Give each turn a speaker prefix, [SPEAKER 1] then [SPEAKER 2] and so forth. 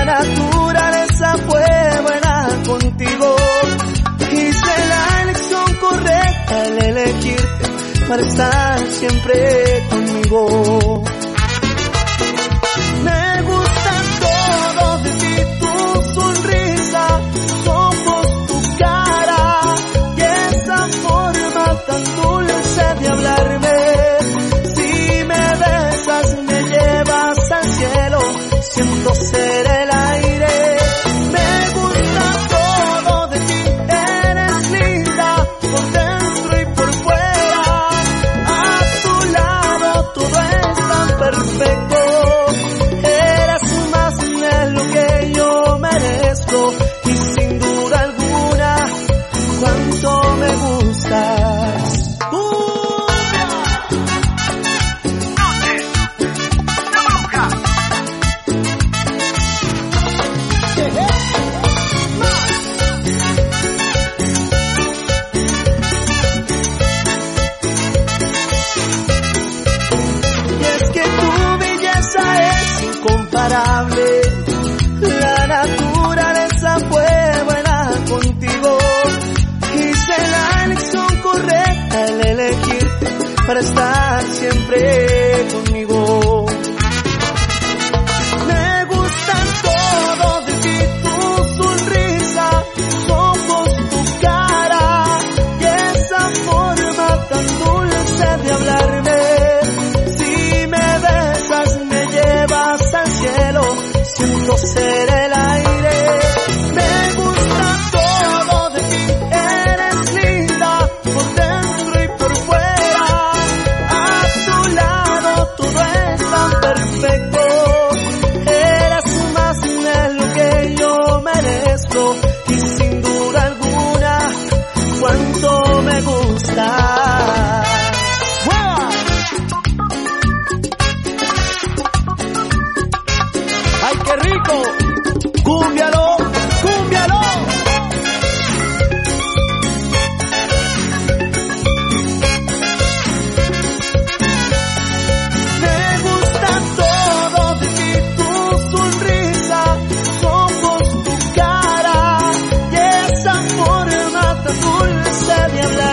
[SPEAKER 1] La naturaleza fue buena contigo. Hice la elección correcta al elegirte para estar siempre conmigo. Me gusta todo de ti, tu sonrisa, tus ojos, tu cara y esa forma tan dulce de hablarme. Si me besas me llevas al cielo, siento ser el aire. Me gusta todo de ti, eres linda por dentro y por fuera. A tu lado todo es tan perfecto. Eres más de lo que yo merezco y sin duda alguna cuánto me gustas. La naturaleza fue buena contigo. Hice la elección correcta al elegirte para estar siempre conmigo. Me gusta todo de ti, tu sonrisa, tus ojos, tu cara y esa forma tan dulce de hablarme. Si me besas me llevas al cielo, siento ser el